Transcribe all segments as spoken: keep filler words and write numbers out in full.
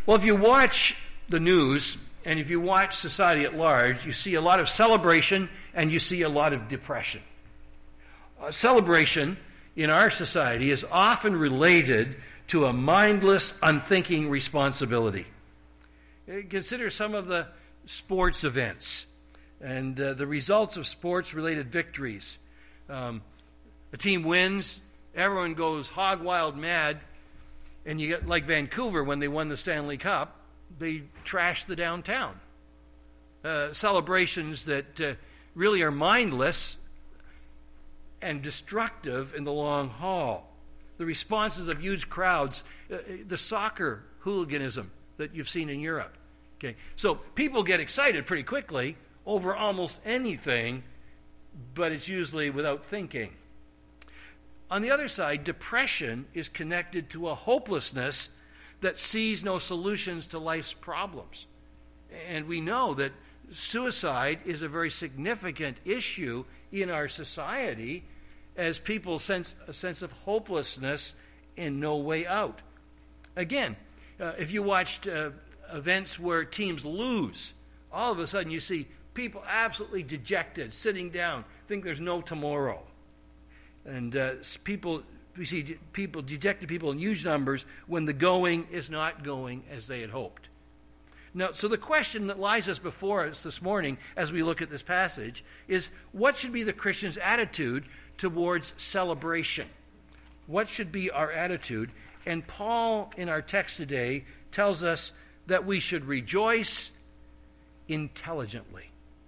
Well, if you watch the news and if you watch society at large, you see a lot of celebration and you see a lot of depression. Uh, celebration in our society is often related to a mindless, unthinking responsibility. Consider some of the sports events and uh, the results of sports-related victories. Um, a team wins, everyone goes hog wild mad, and you get like Vancouver when they won the Stanley Cup, they trashed the downtown. Uh, celebrations that uh, really are mindless and destructive in the long haul. The responses of huge crowds, uh, the soccer hooliganism that you've seen in Europe. Okay, so people get excited pretty quickly over almost anything, but it's usually without thinking. On the other side, depression is connected to a hopelessness that sees no solutions to life's problems. And we know that suicide is a very significant issue in our society as people sense a sense of hopelessness and no way out. Again, uh, if you watched uh, events where teams lose, all of a sudden you see people absolutely dejected, sitting down, think there's no tomorrow. And uh, people, we see people, dejected people in huge numbers when the going is not going as they had hoped. Now, so the question that lies us before us this morning as we look at this passage is, what should be the Christian's attitude towards celebration? What should be our attitude? And Paul, in our text today, tells us that we should rejoice intelligently.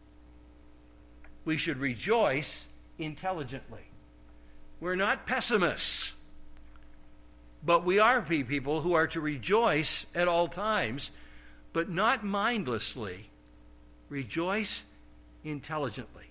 We should rejoice intelligently. We're not pessimists, but we are people who are to rejoice at all times, but not mindlessly. Rejoice intelligently.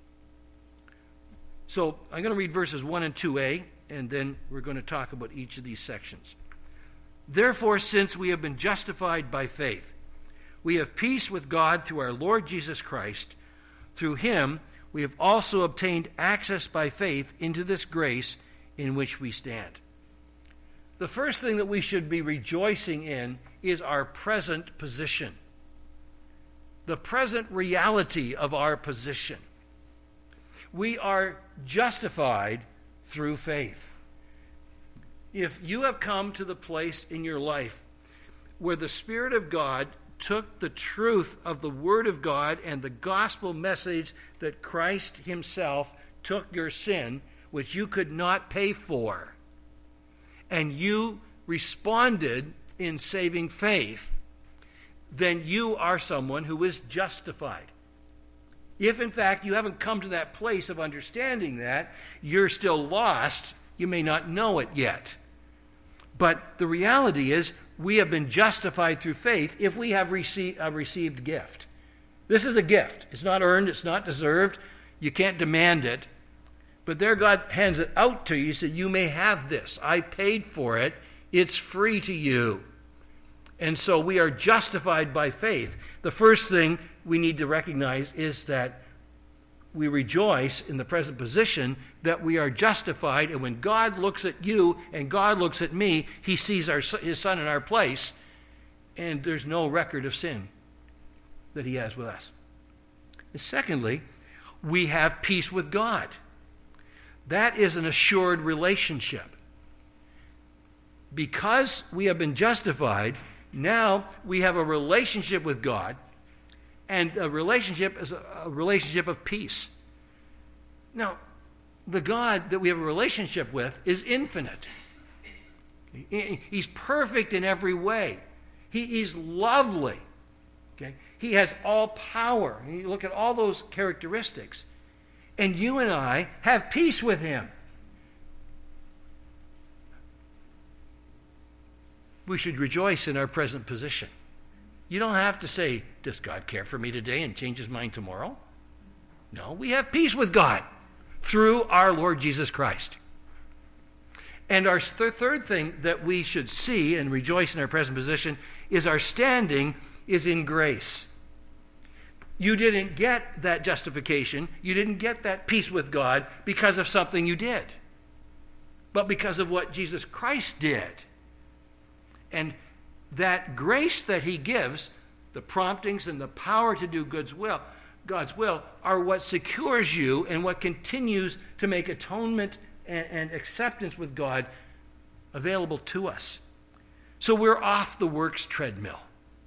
So I'm going to read verses one and two a, and then we're going to talk about each of these sections. Therefore, since we have been justified by faith, we have peace with God through our Lord Jesus Christ. Through him, we have also obtained access by faith into this grace in which we stand. The first thing that we should be rejoicing in is our present position. The present reality of our position. We are justified through faith. If you have come to the place in your life where the Spirit of God took the truth of the Word of God and the gospel message that Christ himself took your sin, which you could not pay for, and you responded in saving faith, then you are someone who is justified. If, in fact, you haven't come to that place of understanding that, you're still lost. You may not know it yet. But the reality is, we have been justified through faith if we have received a received gift. This is a gift. It's not earned. It's not deserved. You can't demand it. But there God hands it out to you. He said, you may have this. I paid for it. It's free to you. And so we are justified by faith. The first thing we need to recognize is that we rejoice in the present position that we are justified, and when God looks at you and God looks at me, he sees our, his Son in our place, and there's no record of sin that he has with us. And secondly, we have peace with God. That is an assured relationship. Because we have been justified, now we have a relationship with God, and a relationship is a relationship of peace. Now, the God that we have a relationship with is infinite. He's perfect in every way. He, he's lovely. Okay? He has all power. You look at all those characteristics. And you and I have peace with him. We should rejoice in our present position. You don't have to say, does God care for me today and change his mind tomorrow? No, we have peace with God through our Lord Jesus Christ. And our th- third thing that we should see and rejoice in our present position is our standing is in grace. You didn't get that justification, you didn't get that peace with God because of something you did, but because of what Jesus Christ did. And that grace that he gives, the promptings and the power to do God's will, God's will, are what secures you and what continues to make atonement and, and acceptance with God available to us. So we're off the works treadmill.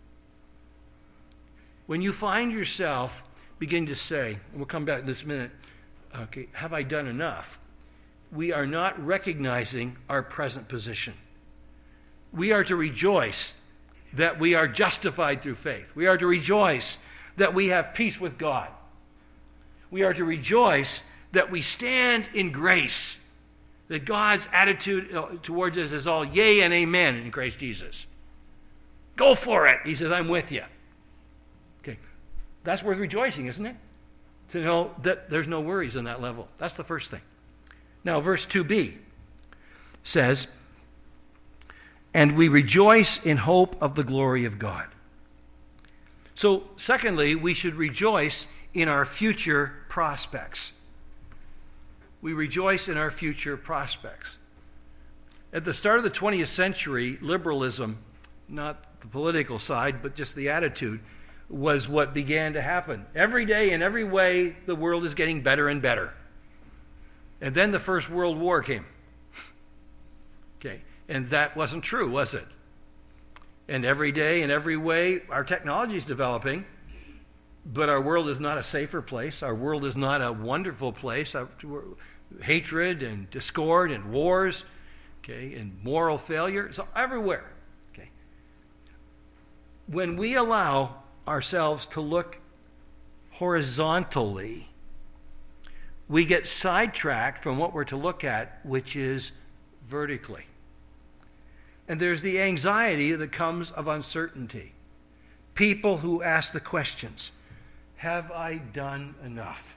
When you find yourself begin to say, and we'll come back in this minute, okay, have I done enough? We are not recognizing our present position. We are to rejoice that we are justified through faith. We are to rejoice that we have peace with God. We are to rejoice that we stand in grace, that God's attitude towards us is all yea and amen in Christ Jesus. Go for it. He says, I'm with you. Okay, that's worth rejoicing, isn't it? To know that there's no worries on that level. That's the first thing. Now, verse two b says, and we rejoice in hope of the glory of God. So, secondly, we should rejoice in our future prospects. We rejoice in our future prospects. At the start of the twentieth century, liberalism, not the political side, but just the attitude, was what began to happen. Every day, in every way, the world is getting better and better. And then the First World War came. Okay, and that wasn't true, was it? And every day, in every way, our technology is developing, but our world is not a safer place. Our world is not a wonderful place. Our, hatred and discord and wars, okay, and moral failure, it's everywhere. Okay. When we allow ourselves to look horizontally, we get sidetracked from what we're to look at, which is vertically. And there's the anxiety that comes of uncertainty. People who ask the questions, have I done enough?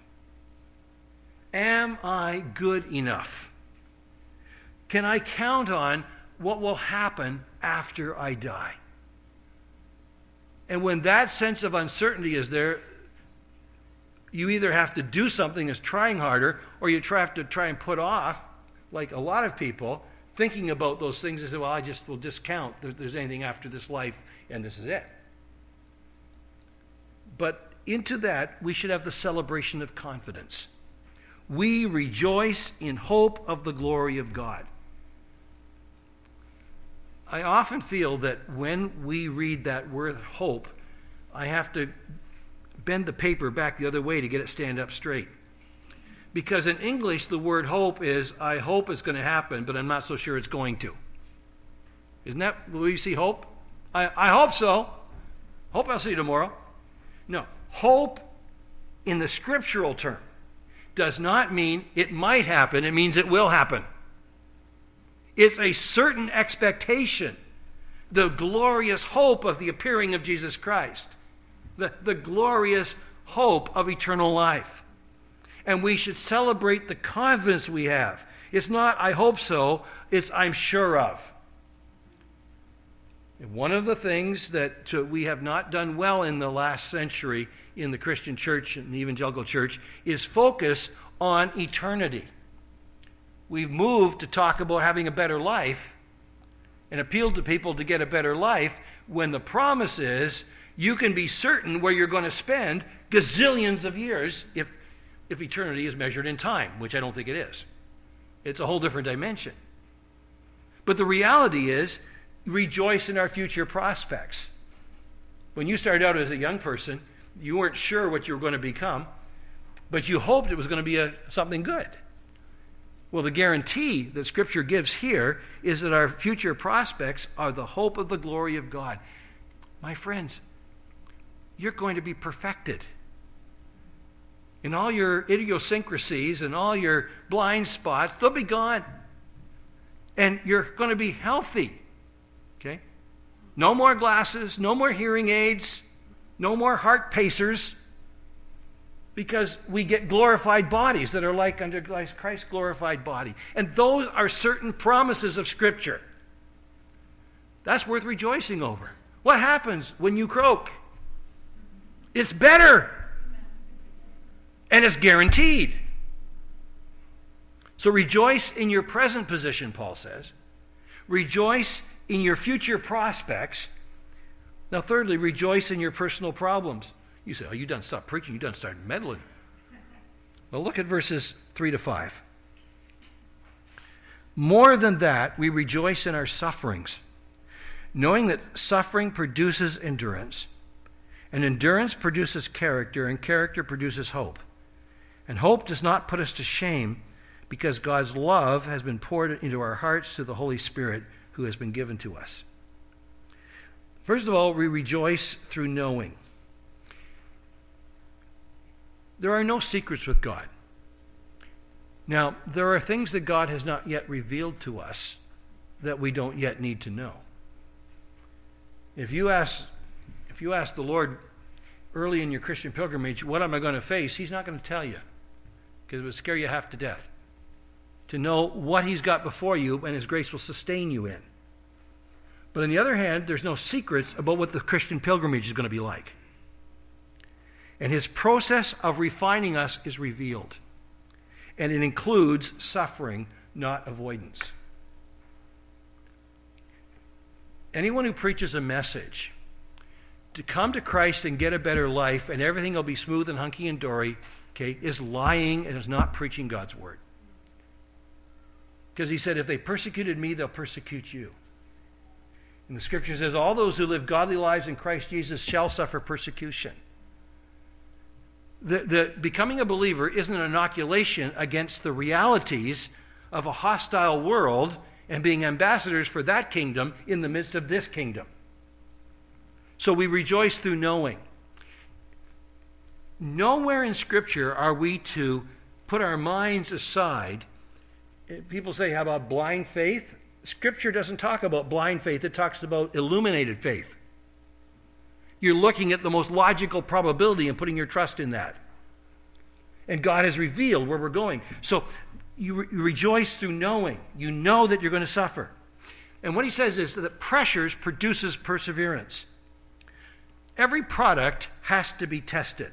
Am I good enough? Can I count on what will happen after I die? And when that sense of uncertainty is there, you either have to do something that's trying harder, or you try, have to try and put off, like a lot of people, thinking about those things and say, well, I just will discount that there's anything after this life, and this is it. But into that, we should have the celebration of confidence. We rejoice in hope of the glory of God. I often feel that when we read that word hope, I have to bend the paper back the other way to get it stand up straight. Because in English, the word hope is, I hope it's going to happen, but I'm not so sure it's going to. Isn't that the way you see hope? I, I hope so. Hope I'll see you tomorrow. No, hope in the scriptural term does not mean it might happen. It means it will happen. It's a certain expectation, the glorious hope of the appearing of Jesus Christ, the, the glorious hope of eternal life. And we should celebrate the confidence we have. It's not, I hope so, it's, I'm sure of. And one of the things that uh, we have not done well in the last century in the Christian church and the evangelical church is focus on eternity. We've moved to talk about having a better life and appeal to people to get a better life when the promise is you can be certain where you're going to spend gazillions of years if, if eternity is measured in time, which I don't think it is. It's a whole different dimension. But the reality is, rejoice in our future prospects. When you started out as a young person, you weren't sure what you were going to become, but you hoped it was going to be a, something good. Well, the guarantee that Scripture gives here is that our future prospects are the hope of the glory of God. My friends, you're going to be perfected. In all your idiosyncrasies and all your blind spots, they'll be gone. And you're going to be healthy. Okay? No more glasses, no more hearing aids, no more heart pacers, because we get glorified bodies that are like under Christ's glorified body. And those are certain promises of Scripture. That's worth rejoicing over. What happens when you croak? It's better. And it's guaranteed. So rejoice in your present position, Paul says. Rejoice in your future prospects, Now, thirdly, rejoice in your personal problems. You say, oh, you done stop preaching, you done started meddling. Well, look at verses three to five. More than that, we rejoice in our sufferings, knowing that suffering produces endurance, and endurance produces character, and character produces hope. And hope does not put us to shame, because God's love has been poured into our hearts through the Holy Spirit who has been given to us. First of all, we rejoice through knowing. There are no secrets with God. Now, there are things that God has not yet revealed to us that we don't yet need to know. If you ask, if you ask the Lord early in your Christian pilgrimage, what am I going to face? He's not going to tell you, because it would scare you half to death to know what he's got before you and his grace will sustain you in. But on the other hand, there's no secrets about what the Christian pilgrimage is going to be like. And his process of refining us is revealed. And it includes suffering, not avoidance. Anyone who preaches a message to come to Christ and get a better life and everything will be smooth and hunky and dory, okay, is lying and is not preaching God's word. Because he said, if they persecuted me, they'll persecute you. And the scripture says, all those who live godly lives in Christ Jesus shall suffer persecution. The, the becoming a believer isn't an inoculation against the realities of a hostile world and being ambassadors for that kingdom in the midst of this kingdom. So we rejoice through knowing. Nowhere in Scripture are we to put our minds aside. People say, how about blind faith? Scripture doesn't talk about blind faith. It talks about illuminated faith. You're looking at the most logical probability and putting your trust in that. And God has revealed where we're going. So you, re- you rejoice through knowing. You know that you're going to suffer. And what he says is that pressures produces perseverance. Every product has to be tested.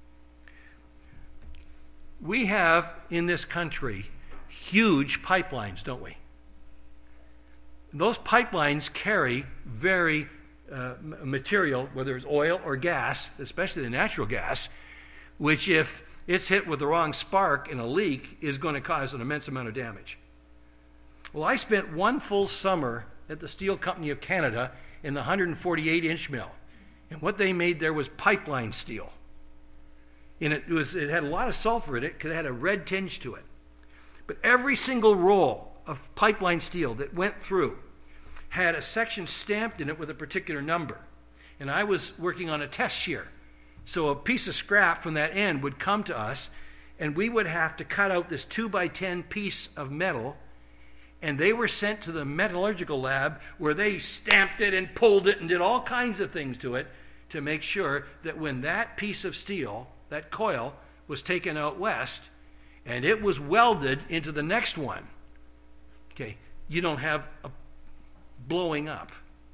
We have in this country huge pipelines, don't we? Those pipelines carry very uh, material, whether it's oil or gas, especially the natural gas, which if it's hit with the wrong spark in a leak is going to cause an immense amount of damage. Well, I spent one full summer at the Steel Company of Canada in the one hundred forty-eight inch mill. And what they made there was pipeline steel. And it, was, it had a lot of sulfur in it because it had a red tinge to it. But every single roll of pipeline steel that went through had a section stamped in it with a particular number. And I was working on a test shear. So a piece of scrap from that end would come to us, and we would have to cut out this two by ten piece of metal, and they were sent to the metallurgical lab where they stamped it and pulled it and did all kinds of things to it to make sure that when that piece of steel, that coil, was taken out west and it was welded into the next one, okay, you don't have a blowing up.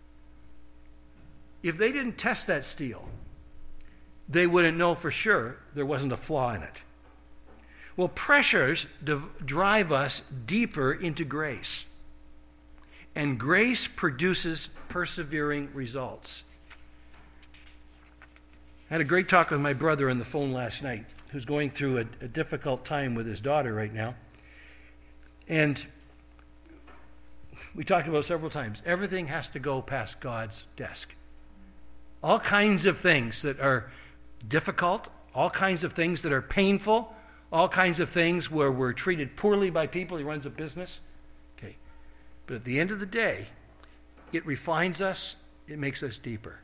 If they didn't test that steel, they wouldn't know for sure there wasn't a flaw in it. Well, pressures div- drive us deeper into grace. And grace produces persevering results. I had a great talk with my brother on the phone last night, who's going through a, a difficult time with his daughter right now. And we talked about several times, everything has to go past God's desk. All kinds of things that are difficult, all kinds of things that are painful, all kinds of things where we're treated poorly by people. He runs a business. Okay. But at the end of the day, it refines us, it makes us deeper.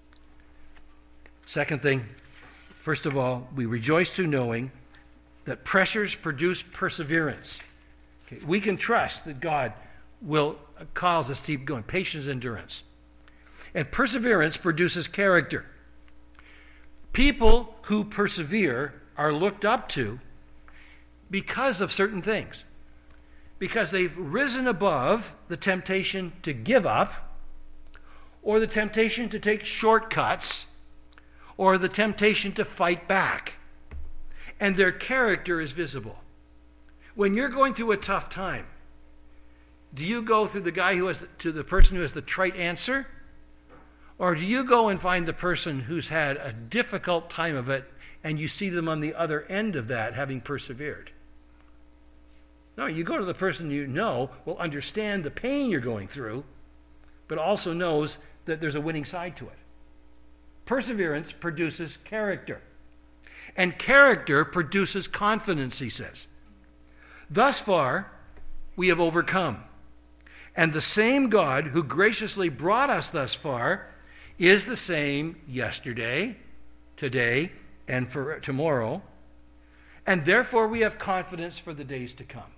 Second thing, first of all, we rejoice through knowing that pressures produce perseverance. Okay. We can trust that God will cause us to keep going. Patience, endurance. And perseverance produces character. People who persevere are looked up to because of certain things. Because they've risen above the temptation to give up, or the temptation to take shortcuts, or the temptation to fight back. And their character is visible. When you're going through a tough time, do you go through the guy who has the, to the person who has the trite answer? Or do you go and find the person who's had a difficult time of it and you see them on the other end of that having persevered? No, you go to the person you know will understand the pain you're going through, but also knows that there's a winning side to it. Perseverance produces character. And character produces confidence, he says. Thus far, we have overcome. And the same God who graciously brought us thus far is the same yesterday, today, and for tomorrow. And therefore we have confidence for the days to come.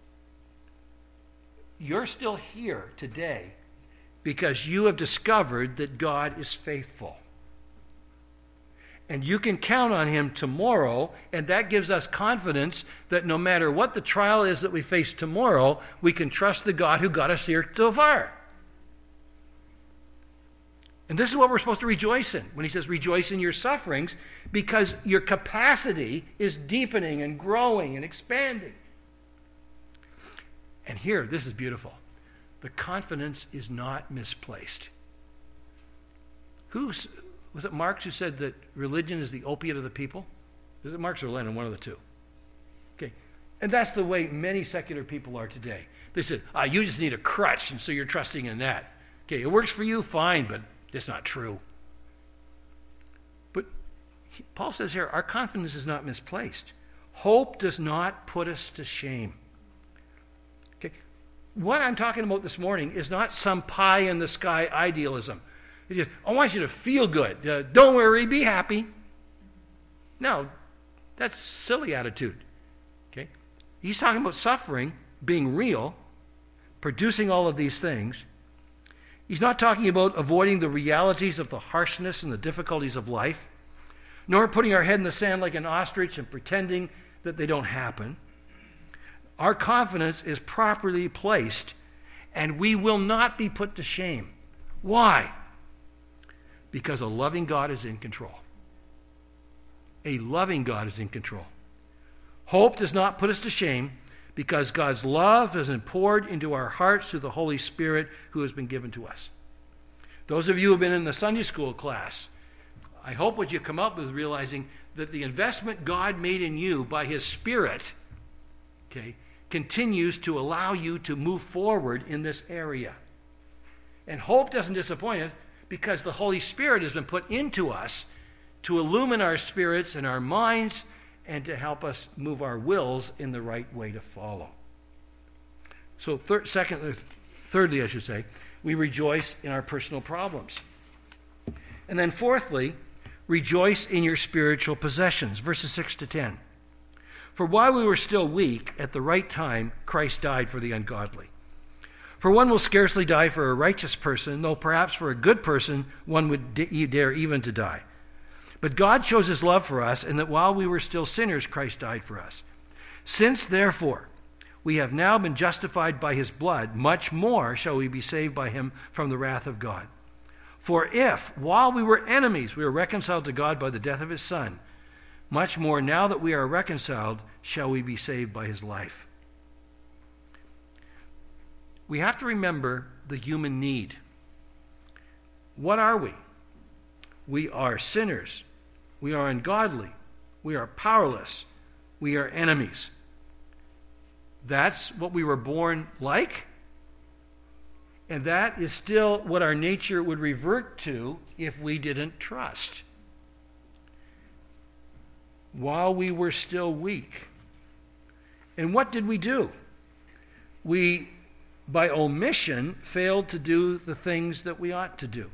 You're still here today because you have discovered that God is faithful. And you can count on him tomorrow, and that gives us confidence that no matter what the trial is that we face tomorrow, we can trust the God who got us here so far. And this is what we're supposed to rejoice in when he says rejoice in your sufferings, because your capacity is deepening and growing and expanding. And here, this is beautiful. The confidence is not misplaced. Who's... Was it Marx who said that religion is the opiate of the people? Was it Marx or Lenin? One of the two. Okay. And that's the way many secular people are today. They said, ah, you just need a crutch, and so you're trusting in that. Okay, it works for you, fine, but it's not true. But he, Paul says here, our confidence is not misplaced. Hope does not put us to shame. Okay. What I'm talking about this morning is not some pie-in-the-sky idealism. I want you to feel good. Uh, don't worry, be happy. No, that's a silly attitude. Okay? He's talking about suffering, being real, producing all of these things. He's not talking about avoiding the realities of the harshness and the difficulties of life, nor putting our head in the sand like an ostrich and pretending that they don't happen. Our confidence is properly placed, and we will not be put to shame. Why? Because a loving God is in control. A loving God is in control. Hope does not put us to shame because God's love has been poured into our hearts through the Holy Spirit who has been given to us. Those of you who have been in the Sunday school class, I hope what you come up with is realizing that the investment God made in you by his Spirit, okay, continues to allow you to move forward in this area. And hope doesn't disappoint us, because the Holy Spirit has been put into us to illumine our spirits and our minds and to help us move our wills in the right way to follow. So thir- second, thirdly, I should say, we rejoice in our personal problems. And then fourthly, rejoice in your spiritual possessions, verses six to ten. For while we were still weak, at the right time, Christ died for the ungodly. For one will scarcely die for a righteous person, though perhaps for a good person one would dare even to die. But God shows his love for us, in that while we were still sinners, Christ died for us. Since, therefore, we have now been justified by his blood, much more shall we be saved by him from the wrath of God. For if, while we were enemies, we were reconciled to God by the death of his Son, much more now that we are reconciled, shall we be saved by his life. We have to remember the human need. What are we? We are sinners. We are ungodly. We are powerless. We are enemies. That's what we were born like. And that is still what our nature would revert to if we didn't trust. While we were still weak. And what did we do? We, by omission, failed to do the things that we ought to do.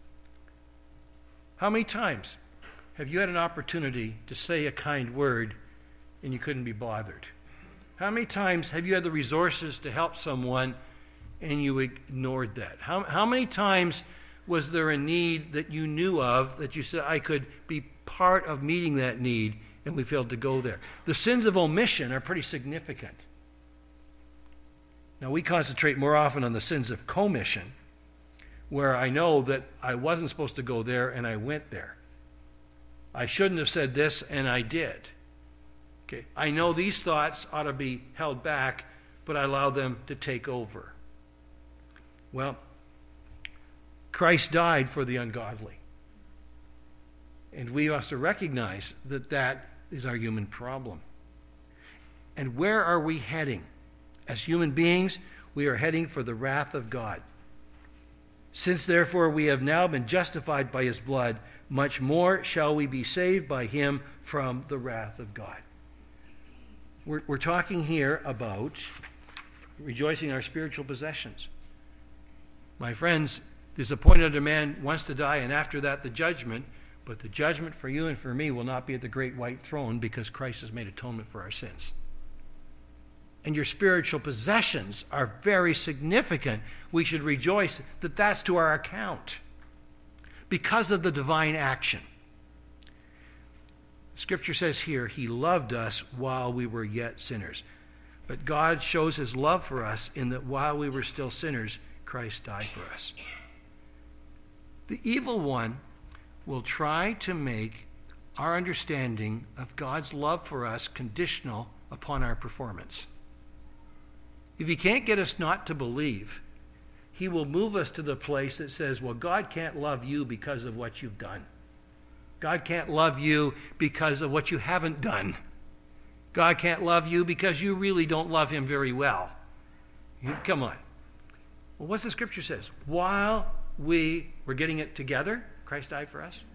How many times have you had an opportunity to say a kind word and you couldn't be bothered? How many times have you had the resources to help someone and you ignored that? How, how many times was there a need that you knew of that you said, I could be part of meeting that need, and we failed to go there? The sins of omission are pretty significant. Now, we concentrate more often on the sins of commission, where I know that I wasn't supposed to go there and I went there. I shouldn't have said this and I did. Okay, I know these thoughts ought to be held back, but I allow them to take over. Well, Christ died for the ungodly. And we have to recognize that that is our human problem. And where are we heading? As human beings, we are heading for the wrath of God. Since therefore we have now been justified by his blood, much more shall we be saved by him from the wrath of God. We're, we're talking here about rejoicing in our spiritual possessions. My friends, there's a point that a man wants to die, and after that the judgment. But the judgment for you and for me will not be at the great white throne, because Christ has made atonement for our sins. And your spiritual possessions are very significant. We should rejoice that that's to our account because of the divine action. Scripture says here, he loved us while we were yet sinners. But God shows his love for us in that while we were still sinners, Christ died for us. The evil one will try to make our understanding of God's love for us conditional upon our performance. If he can't get us not to believe, he will move us to the place that says, well, God can't love you because of what you've done. God can't love you because of what you haven't done. God can't love you because you really don't love him very well. You, come on. Well, what's the scripture says? While we were getting it together, Christ died for us?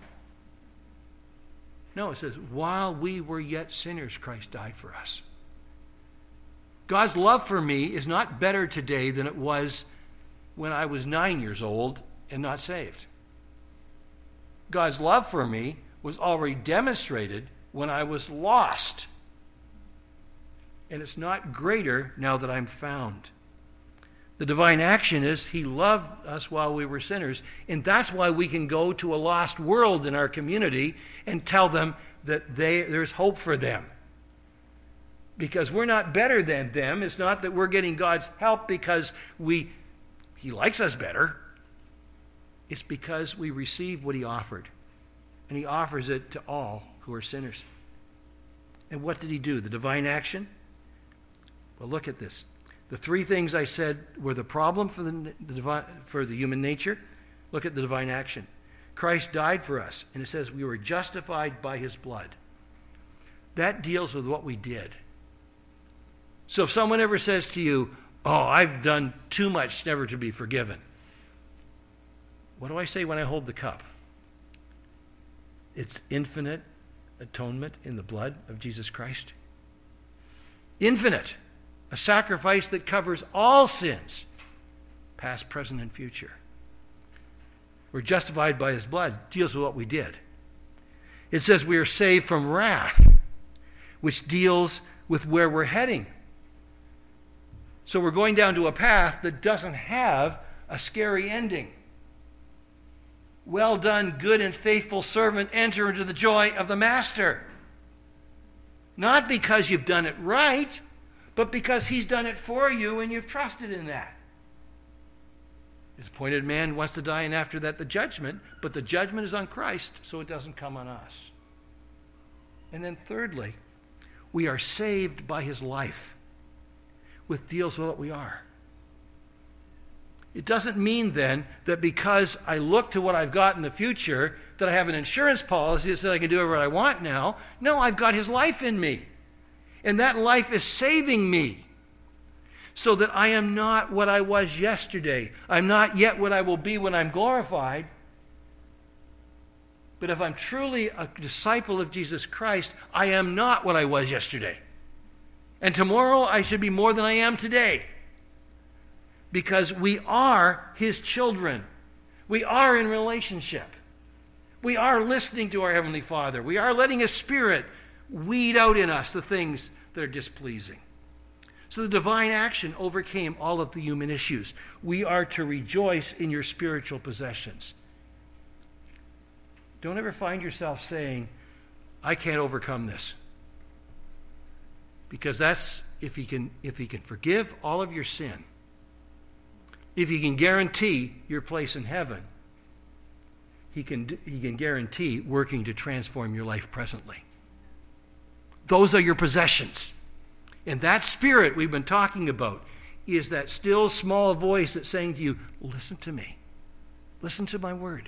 No, it says, while we were yet sinners, Christ died for us. God's love for me is not better today than it was when I was nine years old and not saved. God's love for me was already demonstrated when I was lost. And it's not greater now that I'm found. The divine action is he loved us while we were sinners, and that's why we can go to a lost world in our community and tell them that they, there's hope for them. Because we're not better than them. It's not that we're getting God's help because we he likes us better. It's because we received what he offered, and he offers it to all who are sinners. And what did he do? The divine action? Well, look at this. The three things I said were the problem for the, the divine, for the human nature. Look at the divine action. Christ died for us, and it says we were justified by his blood. That deals with what we did. So if someone ever says to you, oh, I've done too much never to be forgiven, what do I say when I hold the cup? It's infinite atonement in the blood of Jesus Christ. Infinite. A sacrifice that covers all sins, past, present, and future. We're justified by his blood. Deals with what we did. It says we are saved from wrath, which deals with where we're heading. So we're going down to a path that doesn't have a scary ending. Well done, good and faithful servant, enter into the joy of the master. Not because you've done it right, but because he's done it for you and you've trusted in that. This appointed man wants to die, and after that the judgment, but the judgment is on Christ, so it doesn't come on us. And then thirdly, we are saved by his life, which deals with what we are. It doesn't mean then that because I look to what I've got in the future that I have an insurance policy that says I can do whatever I want now. No, I've got his life in me. And that life is saving me so that I am not what I was yesterday. I'm not yet what I will be when I'm glorified. But if I'm truly a disciple of Jesus Christ, I am not what I was yesterday. And tomorrow I should be more than I am today. Because we are his children. We are in relationship. We are listening to our Heavenly Father. We are letting his Spirit weed out in us the things that are displeasing. So the divine action overcame all of the human issues. We are to rejoice in your spiritual possessions. Don't ever find yourself saying, I can't overcome this. Because that's if he can if he can forgive all of your sin, if he can guarantee your place in heaven, he can he can guarantee working to transform your life presently. Those are your possessions. And that spirit we've been talking about is that still small voice that's saying to you, listen to me. Listen to my word.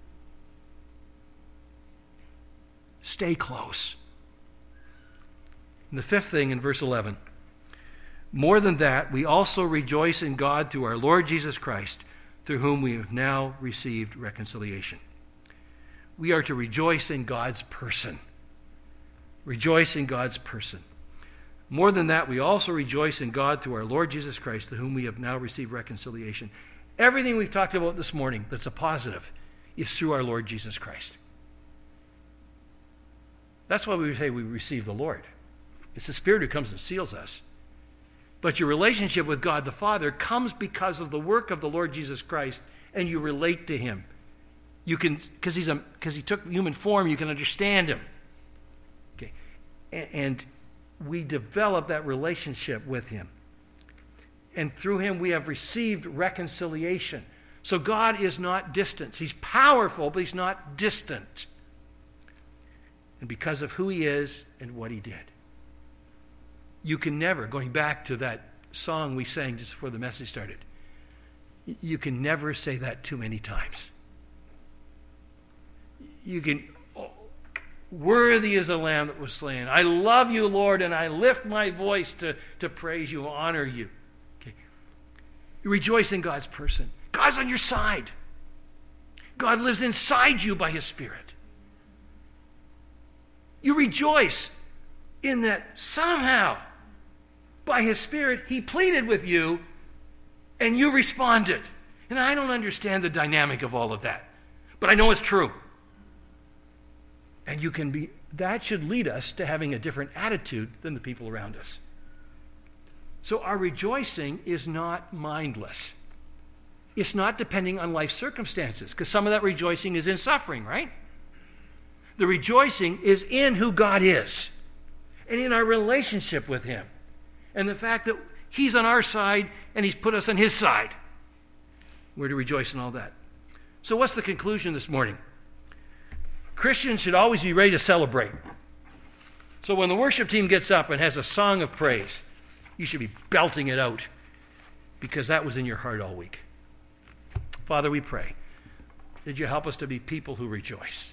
Stay close. And the fifth thing in verse eleven. More than that, we also rejoice in God through our Lord Jesus Christ, through whom we have now received reconciliation. We are to rejoice in God's person. Rejoice in God's person. More than that, we also rejoice in God through our Lord Jesus Christ, through whom we have now received reconciliation. Everything we've talked about this morning that's a positive is through our Lord Jesus Christ. That's why we say we receive the Lord. It's the Spirit who comes and seals us. But your relationship with God the Father comes because of the work of the Lord Jesus Christ, and you relate to him. You can, because he's a, because he took human form, you can understand him. Okay, and, and we develop that relationship with him, and through him we have received reconciliation. So God is not distant. He's powerful, but he's not distant. And because of who he is and what he did. You can never, going back to that song we sang just before the message started, you can never say that too many times. You can, oh, worthy is the Lamb that was slain. I love you, Lord, and I lift my voice to, to praise you, honor you. Okay. You rejoice in God's person. God's on your side. God lives inside you by his Spirit. You rejoice in that somehow, by his Spirit, he pleaded with you and you responded. And I don't understand the dynamic of all of that, but I know it's true. And you can be, that should lead us to having a different attitude than the people around us. So our rejoicing is not mindless. It's not depending on life circumstances, because some of that rejoicing is in suffering, right? The rejoicing is in who God is and in our relationship with him. And the fact that he's on our side and he's put us on his side. We're to rejoice in all that. So what's the conclusion this morning? Christians should always be ready to celebrate. So when the worship team gets up and has a song of praise, you should be belting it out because that was in your heart all week. Father, we pray, did you help us to be people who rejoice?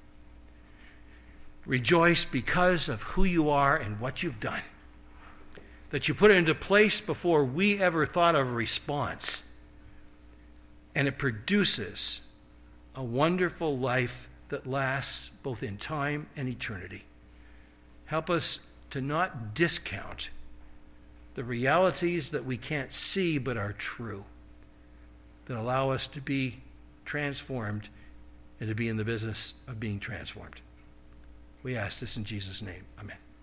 Rejoice because of who you are and what you've done. That you put it into place before we ever thought of a response. And it produces a wonderful life that lasts both in time and eternity. Help us to not discount the realities that we can't see but are true, that allow us to be transformed and to be in the business of being transformed. We ask this in Jesus' name. Amen.